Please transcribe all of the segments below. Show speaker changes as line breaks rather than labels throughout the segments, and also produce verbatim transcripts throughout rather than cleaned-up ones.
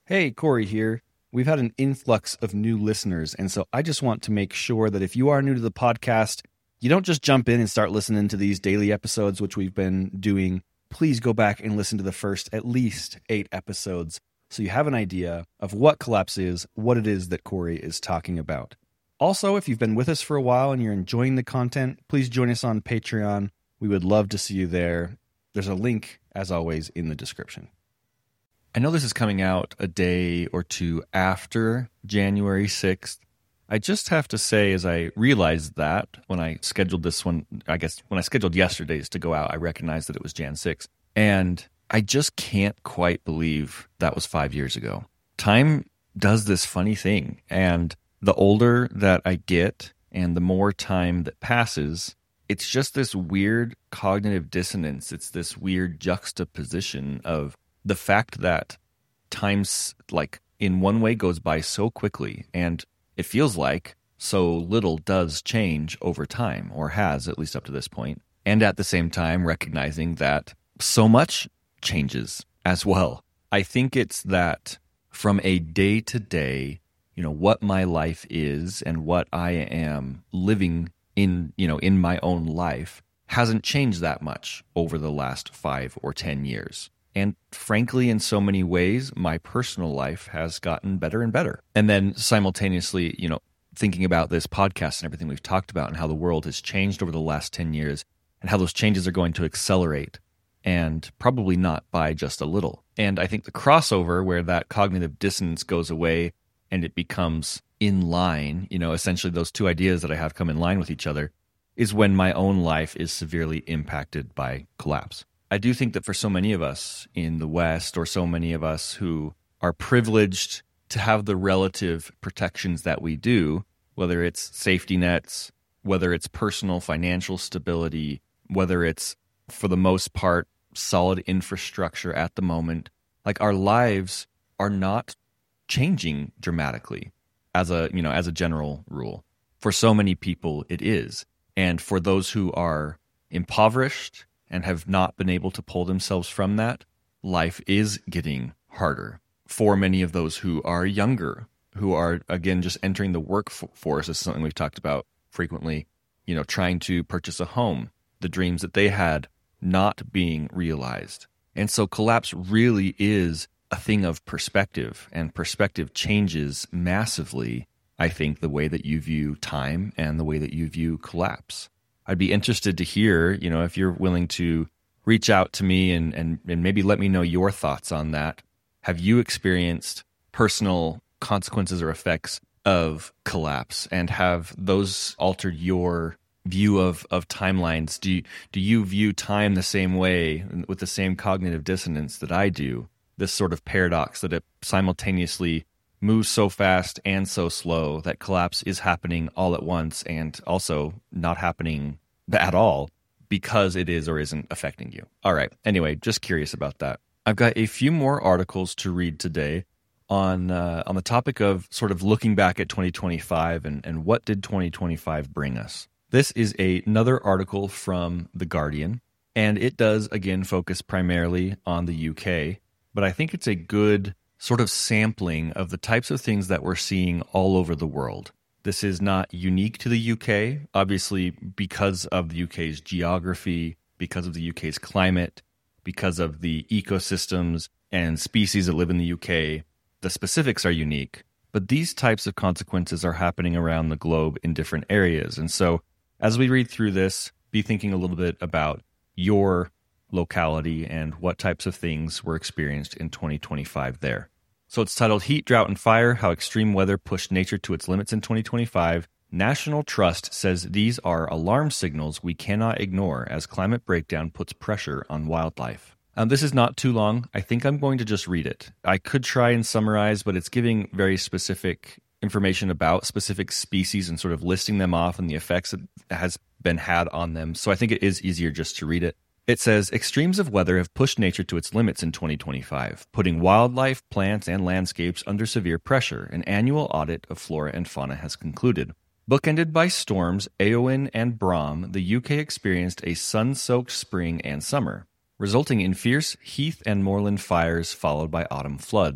Hey, Corey here. We've had an influx of new listeners, and so I just want to make sure that if you are new to the podcast, you don't just jump in and start listening to these daily episodes, which we've been doing. Please go back and listen to the first at least eight episodes so you have an idea of what Collapse is, what it is that Corey is talking about. Also, if you've been with us for a while and you're enjoying the content, please join us on Patreon. We would love to see you there. There's a link, as always, in the description. I know this is coming out a day or two after January sixth. I just have to say, as I realized that when I scheduled this one, I guess when I scheduled yesterday's to go out, I recognized that it was January sixth. And I just can't quite believe that was five years ago. Time does this funny thing. And the older that I get and the more time that passes, it's just this weird cognitive dissonance. It's this weird juxtaposition of the fact that time's, like, in one way goes by so quickly, and it feels like so little does change over time, or has, at least up to this point, and at the same time recognizing that so much changes as well. I think it's that from a day-to-day, you know, what my life is and what I am living in, you know, in my own life hasn't changed that much over the last five or ten years. And frankly, in so many ways, my personal life has gotten better and better. And then simultaneously, you know, thinking about this podcast and everything we've talked about and how the world has changed over the last ten years and how those changes are going to accelerate, and probably not by just a little. And I think the crossover where that cognitive dissonance goes away and it becomes in line, you know, essentially those two ideas that I have come in line with each other, is when my own life is severely impacted by collapse. I do think that for so many of us in the West, or so many of us who are privileged to have the relative protections that we do, whether it's safety nets, whether it's personal financial stability, whether it's, for the most part, solid infrastructure at the moment, like, our lives are not changing dramatically as a, you know, as a general rule. For so many people, it is. And for those who are impoverished and have not been able to pull themselves from that, life is getting harder. For many of those who are younger, who are, again, just entering the workforce, is something we've talked about frequently, you know, trying to purchase a home, the dreams that they had not being realized. And so collapse really is a thing of perspective, and perspective changes massively, I think, the way that you view time and the way that you view collapse. I'd be interested to hear, you know, if you're willing to reach out to me and, and, and maybe let me know your thoughts on that. Have you experienced personal consequences or effects of collapse, and have those altered your view of, of timelines? Do you, do you view time the same way, with the same cognitive dissonance that I do? This sort of paradox that it simultaneously moves so fast and so slow that collapse is happening all at once, and also not happening at all because it is or isn't affecting you. All right. Anyway, just curious about that. I've got a few more articles to read today on uh, on the topic of sort of looking back at twenty twenty-five and, and what did twenty twenty-five bring us. This is a, another article from The Guardian, and it does, again, focus primarily on the U K, but I think it's a good sort of sampling of the types of things that we're seeing all over the world. This is not unique to the U K, obviously, because of the U K's geography, because of the U K's climate, because of the ecosystems and species that live in the U K. The specifics are unique, but these types of consequences are happening around the globe in different areas. And so as we read through this, be thinking a little bit about your locality and what types of things were experienced in twenty twenty-five there. So it's titled Heat, Drought, and Fire, How Extreme Weather Pushed Nature to Its Limits in twenty twenty-five. National Trust says these are alarm signals we cannot ignore as climate breakdown puts pressure on wildlife. Um, this is not too long. I think I'm going to just read it. I could try and summarize, but it's giving very specific information about specific species and sort of listing them off and the effects that has been had on them. So I think it is easier just to read it. It says, extremes of weather have pushed nature to its limits in twenty twenty-five, putting wildlife, plants, and landscapes under severe pressure. An annual audit of flora and fauna has concluded. Bookended by storms Eowyn and Brom, the U K experienced a sun-soaked spring and summer, resulting in fierce heath and moorland fires followed by autumn floods.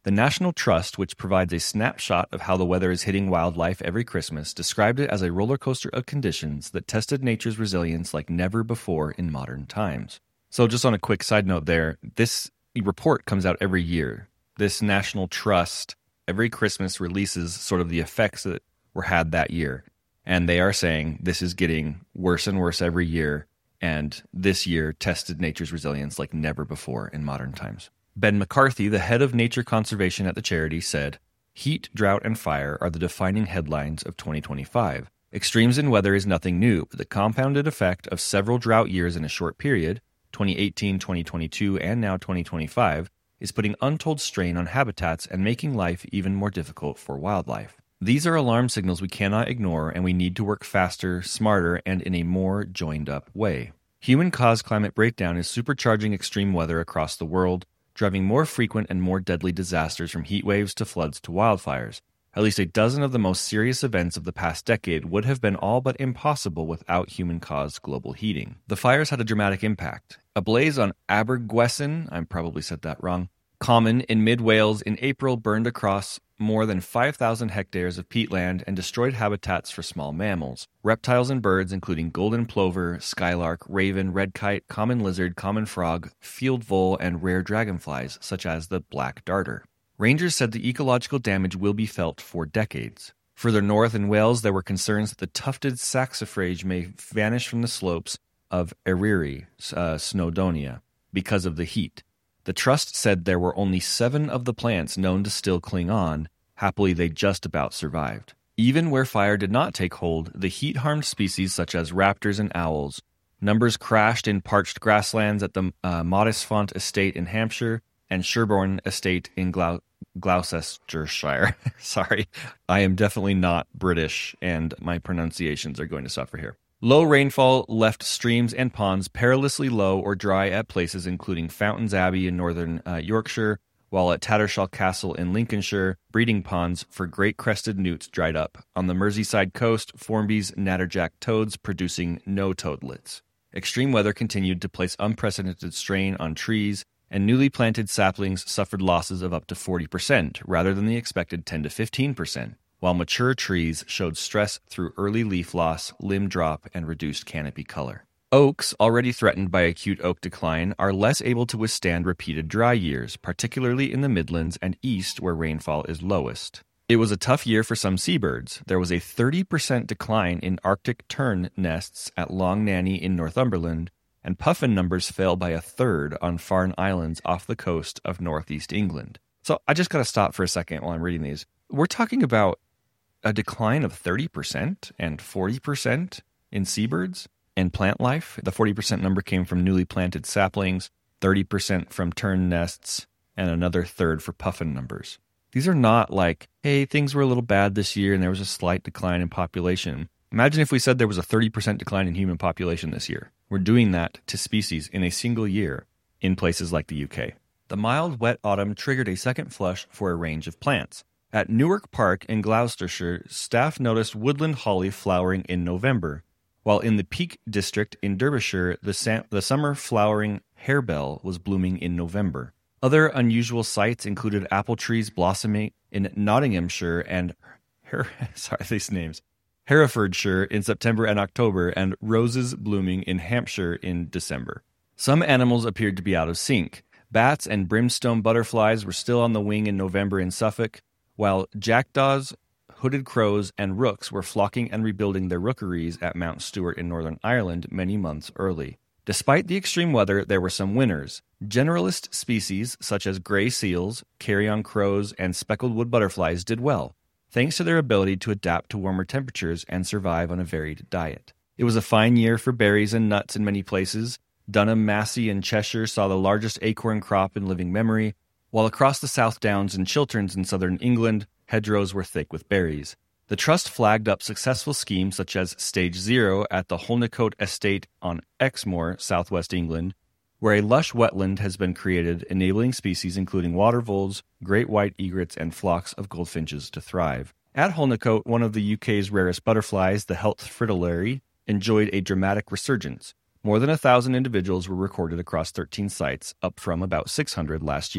The National Trust, which provides a snapshot of how the weather is hitting wildlife every Christmas, described it as a roller coaster of conditions that tested nature's resilience like never before in modern times. So just on a quick side note there, this report comes out every year. This National Trust every Christmas releases sort of the effects that were had that year. And they are saying this is getting worse and worse every year. And this year tested nature's resilience like never before in modern times. Ben McCarthy, the head of nature conservation at the charity, said, "Heat, drought, and fire are the defining headlines of twenty twenty-five. Extremes in weather is nothing new, but the compounded effect of several drought years in a short period, twenty eighteen, twenty twenty-two, and now twenty twenty-five, is putting untold strain on habitats and making life even more difficult for wildlife. These are alarm signals we cannot ignore, and we need to work faster, smarter, and in a more joined-up way. Human-caused climate breakdown is supercharging extreme weather across the world, driving more frequent and more deadly disasters from heat waves to floods to wildfires. At least a dozen of the most serious events of the past decade would have been all but impossible without human-caused global heating. The fires had a dramatic impact. A blaze on Abergwesen, I probably said that wrong, Common in mid-Wales in April burned across more than five thousand hectares of peatland and destroyed habitats for small mammals, reptiles and birds including golden plover, skylark, raven, red kite, common lizard, common frog, field vole, and rare dragonflies such as the black darter. Rangers said the ecological damage will be felt for decades. Further north in Wales, there were concerns that the tufted saxifrage may vanish from the slopes of Eryri, uh, Snowdonia, because of the heat. The trust said there were only seven of the plants known to still cling on. Happily, they just about survived. Even where fire did not take hold, the heat-harmed species such as raptors and owls. Numbers crashed in parched grasslands at the uh, Modisfont Estate in Hampshire and Sherborne Estate in Glau- Gloucestershire. Sorry, I am definitely not British, and my pronunciations are going to suffer here. Low rainfall left streams and ponds perilously low or dry at places including Fountains Abbey in northern uh, Yorkshire, while at Tattershall Castle in Lincolnshire, breeding ponds for great crested newts dried up. On the Merseyside coast, Formby's natterjack toads producing no toadlets. Extreme weather continued to place unprecedented strain on trees, and newly planted saplings suffered losses of up to forty percent rather than the expected ten to fifteen percent. While mature trees showed stress through early leaf loss, limb drop, and reduced canopy color. Oaks, already threatened by acute oak decline, are less able to withstand repeated dry years, particularly in the Midlands and East where rainfall is lowest. It was a tough year for some seabirds. There was a thirty percent decline in Arctic tern nests at Long Nanny in Northumberland, and puffin numbers fell by a third on Farne Islands off the coast of northeast England. So I just got to stop for a second while I'm reading these. We're talking about a decline of thirty percent and forty percent in seabirds and plant life. The forty percent number came from newly planted saplings, thirty percent from tern nests, and another third for puffin numbers. These are not like, hey, things were a little bad this year and there was a slight decline in population. Imagine if we said there was a thirty percent decline in human population this year. We're doing that to species in a single year in places like the U K. The mild, wet autumn triggered a second flush for a range of plants. At Newark Park in Gloucestershire, staff noticed woodland holly flowering in November, while in the Peak District in Derbyshire, the, sam- the summer flowering harebell was blooming in November. Other unusual sights included apple trees blossoming in Nottinghamshire and Her- sorry, these names, Herefordshire in September and October, and roses blooming in Hampshire in December. Some animals appeared to be out of sync. Bats and brimstone butterflies were still on the wing in November in Suffolk, while jackdaws, hooded crows, and rooks were flocking and rebuilding their rookeries at Mount Stewart in Northern Ireland many months early. Despite the extreme weather, there were some winners. Generalist species such as gray seals, carrion crows, and speckled wood butterflies did well, thanks to their ability to adapt to warmer temperatures and survive on a varied diet. It was a fine year for berries and nuts in many places. Dunham, Massey, and Cheshire saw the largest acorn crop in living memory, while across the South Downs and Chilterns in southern England, hedgerows were thick with berries. The Trust flagged up successful schemes such as Stage Zero at the Holnicote Estate on Exmoor, southwest England, where a lush wetland has been created, enabling species including water voles, great white egrets, and flocks of goldfinches to thrive. At Holnicote, one of the U K's rarest butterflies, the Heath fritillary, enjoyed a dramatic resurgence. More than a thousand individuals were recorded across thirteen sites, up from about six hundred last year.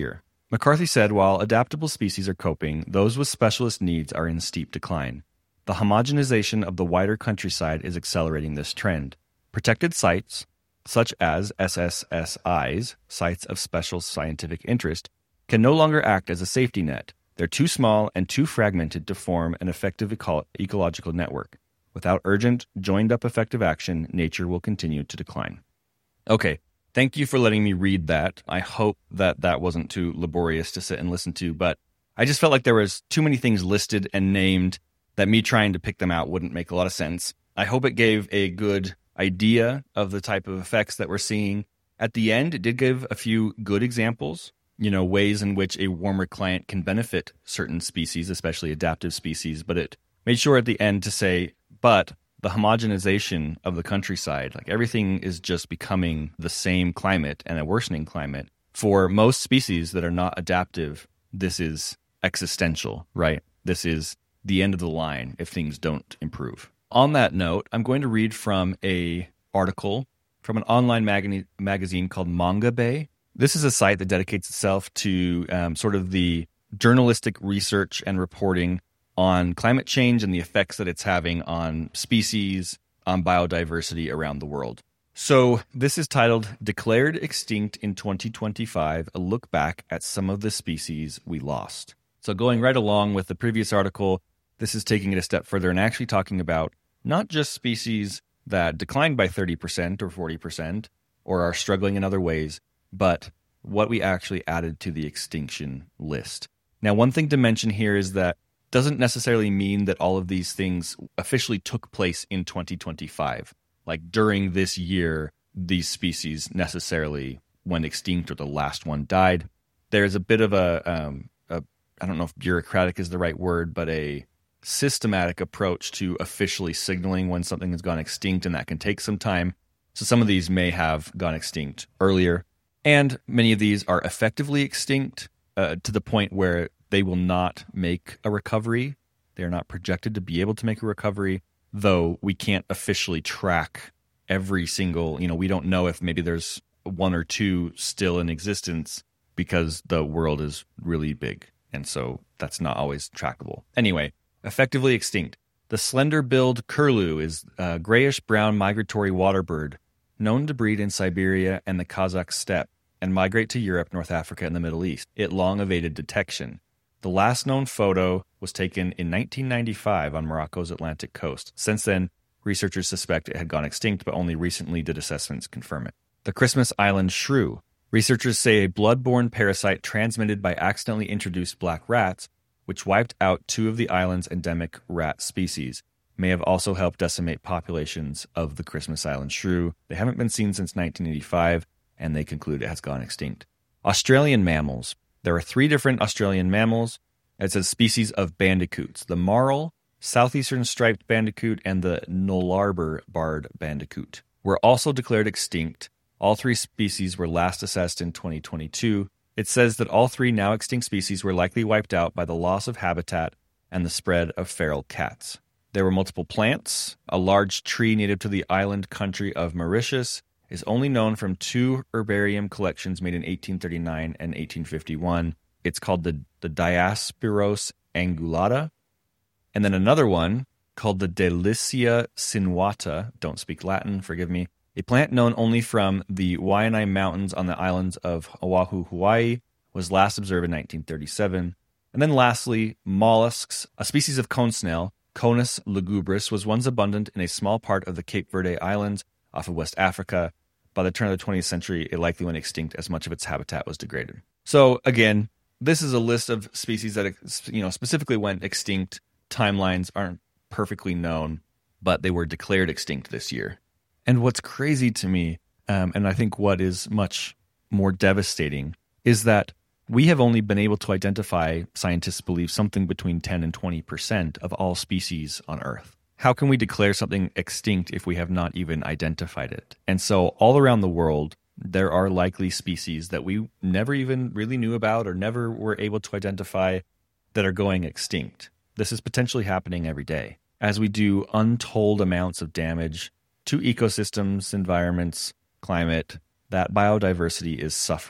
McCarthy said, while adaptable species are coping, those with specialist needs are in steep decline. The homogenization of the wider countryside is accelerating this trend. Protected sites, such as S S S Is, sites of special scientific interest, can no longer act as a safety net. They're too small and too fragmented to form an effective eco- ecological network. Without urgent, joined-up effective action, nature will continue to decline. Okay, thank you for letting me read that. I hope that that wasn't too laborious to sit and listen to, but I just felt like there was too many things listed and named that me trying to pick them out wouldn't make a lot of sense. I hope it gave a good idea of the type of effects that we're seeing. At the end, it did give a few good examples, you know, ways in which a warmer climate can benefit certain species, especially adaptive species, but it made sure at the end to say, but the homogenization of the countryside, like everything is just becoming the same climate and a worsening climate. For most species that are not adaptive, this is existential, right? This is the end of the line if things don't improve. On that note, I'm going to read from a article from an online mag- magazine called Manga Bay. This is a site that dedicates itself to um, sort of the journalistic research and reporting on climate change and the effects that it's having on species, on biodiversity around the world. So this is titled Declared Extinct in twenty twenty-five, a look back at some of the species we lost. So going right along with the previous article, this is taking it a step further and actually talking about not just species that declined by thirty percent or forty percent or are struggling in other ways, but what we actually added to the extinction list. Now, one thing to mention here is that doesn't necessarily mean that all of these things officially took place in twenty twenty-five. Like during this year, these species necessarily went extinct or the last one died. There's a bit of a, um, a I don't know if bureaucratic is the right word, but a systematic approach to officially signaling when something has gone extinct, and that can take some time. So some of these may have gone extinct earlier, and many of these are effectively extinct uh, to the point where they will not make a recovery. They're not projected to be able to make a recovery, though we can't officially track every single, you know, we don't know if maybe there's one or two still in existence because the world is really big. And so that's not always trackable. Anyway, effectively extinct. The slender-billed curlew is a grayish-brown migratory water bird known to breed in Siberia and the Kazakh steppe and migrate to Europe, North Africa, and the Middle East. It long evaded detection. The last known photo was taken in nineteen ninety-five on Morocco's Atlantic coast. Since then, researchers suspect it had gone extinct, but only recently did assessments confirm it. The Christmas Island shrew. Researchers say a blood-borne parasite transmitted by accidentally introduced black rats, which wiped out two of the island's endemic rat species, may have also helped decimate populations of the Christmas Island shrew. They haven't been seen since nineteen eighty-five, and they conclude it has gone extinct. Australian mammals. There are three different Australian mammals. It says species of bandicoots. The marl, southeastern striped bandicoot, and the nullarbor barred bandicoot were also declared extinct. All three species were last assessed in twenty twenty-two. It says that all three now extinct species were likely wiped out by the loss of habitat and the spread of feral cats. There were multiple plants. A large tree native to the island country of Mauritius is only known from two herbarium collections made in eighteen thirty-nine and eighteen fifty-one. It's called the, the Diospyros angulata. And then another one called the Delicia sinuata, don't speak Latin, forgive me, a plant known only from the Waianae Mountains on the islands of Oahu, Hawaii, was last observed in nineteen thirty-seven. And then lastly, mollusks. A species of cone snail, Conus lugubris, was once abundant in a small part of the Cape Verde Islands off of West Africa. By the turn of the twentieth century, it likely went extinct as much of its habitat was degraded. So again, this is a list of species that, you know, specifically went extinct. Timelines aren't perfectly known, but they were declared extinct this year. And what's crazy to me, um, and I think what is much more devastating, is that we have only been able to identify, scientists believe, something between ten and twenty percent of all species on Earth. How can we declare something extinct if we have not even identified it? And so all around the world, there are likely species that we never even really knew about or never were able to identify that are going extinct. This is potentially happening every day as we do untold amounts of damage to ecosystems, environments, climate. That biodiversity is suffering.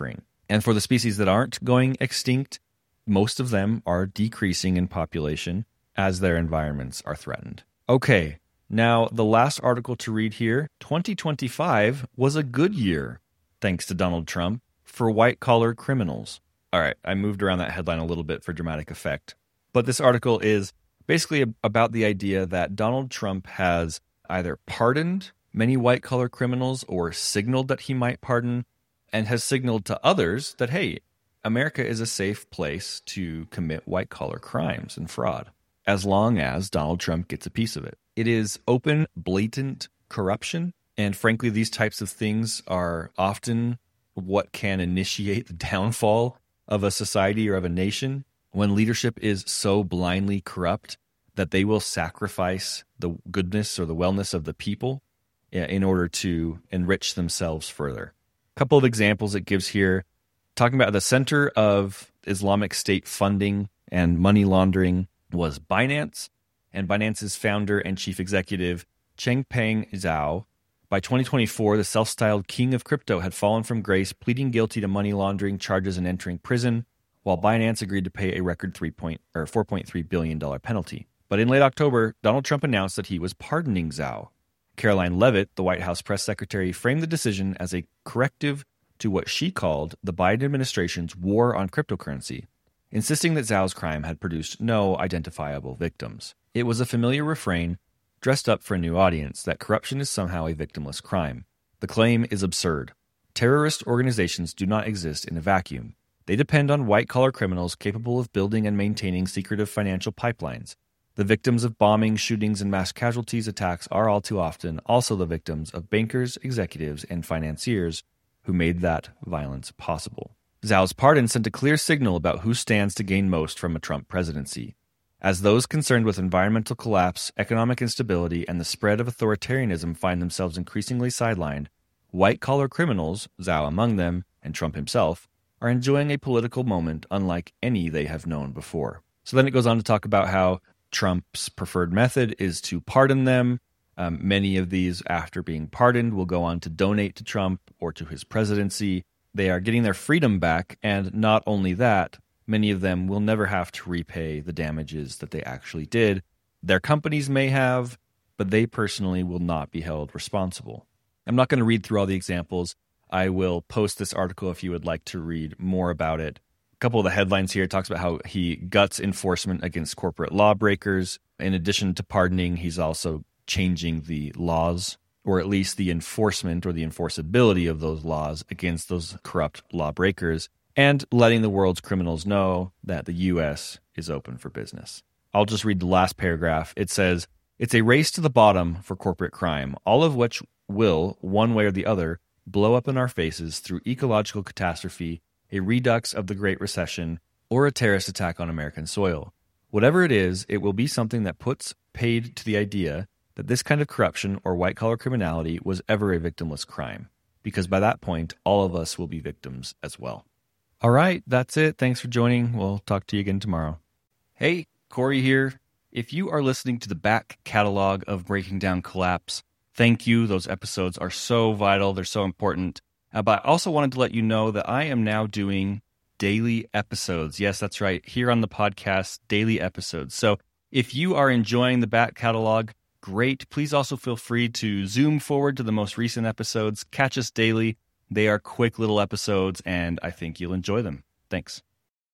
And for the species that aren't going extinct, most of them are decreasing in population as their environments are threatened. Okay, now the last article to read here, twenty twenty-five was a good year, thanks to Donald Trump, for white-collar criminals. All right, I moved around that headline a little bit for dramatic effect. But this article is basically about the idea that Donald Trump has either pardoned many white-collar criminals or signaled that he might pardon, and has signaled to others that, hey, America is a safe place to commit white-collar crimes and fraud, as long as Donald Trump gets a piece of it. It is open, blatant corruption, and frankly, these types of things are often what can initiate the downfall of a society or of a nation, when leadership is so blindly corrupt that they will sacrifice the goodness or the wellness of the people in order to enrich themselves further. A couple of examples it gives here, talking about the center of Islamic State funding and money laundering was Binance, and Binance's founder and chief executive, Changpeng Zhao. By twenty twenty-four, the self-styled king of crypto had fallen from grace, pleading guilty to money laundering charges and entering prison, while Binance agreed to pay a record three point, or four point three billion dollars penalty. But in late October, Donald Trump announced that he was pardoning Zhao. Caroline Leavitt, the White House press secretary, framed the decision as a corrective to what she called the Biden administration's war on cryptocurrency, insisting that Zhao's crime had produced no identifiable victims. It was a familiar refrain dressed up for a new audience that corruption is somehow a victimless crime. The claim is absurd. Terrorist organizations do not exist in a vacuum. They depend on white-collar criminals capable of building and maintaining secretive financial pipelines. The victims of bombings, shootings, and mass casualties attacks are all too often also the victims of bankers, executives, and financiers who made that violence possible. Zhao's pardon sent a clear signal about who stands to gain most from a Trump presidency. As those concerned with environmental collapse, economic instability, and the spread of authoritarianism find themselves increasingly sidelined, white-collar criminals, Zhao among them, and Trump himself, are enjoying a political moment unlike any they have known before. So then it goes on to talk about how Trump's preferred method is to pardon them. Um, many of these, after being pardoned, will go on to donate to Trump or to his presidency. They are getting their freedom back, and not only that, many of them will never have to repay the damages that they actually did. Their companies may have, but they personally will not be held responsible. I'm not going to read through all the examples. I will post this article if you would like to read more about it. A couple of the headlines here talks about how he guts enforcement against corporate lawbreakers. In addition to pardoning, he's also changing the laws, or at least the enforcement or the enforceability of those laws against those corrupt lawbreakers, and letting the world's criminals know that the U S is open for business. I'll just read the last paragraph. It says, "It's a race to the bottom for corporate crime, all of which will, one way or the other, blow up in our faces through ecological catastrophe, a redux of the Great Recession, or a terrorist attack on American soil. Whatever it is, it will be something that puts paid to the idea that this kind of corruption or white-collar criminality was ever a victimless crime, because by that point, all of us will be victims as well." All right, that's it. Thanks for joining. We'll talk to you again tomorrow. Hey, Corey here. If you are listening to the back catalog of Breaking Down Collapse, thank you. Those episodes are so vital. They're so important. Uh, but I also wanted to let you know that I am now doing daily episodes. Yes, that's right. Here on the podcast, daily episodes. So if you are enjoying the back catalog, great. Please also feel free to zoom forward to the most recent episodes. Catch us daily. They are quick little episodes, and I think you'll enjoy them. Thanks.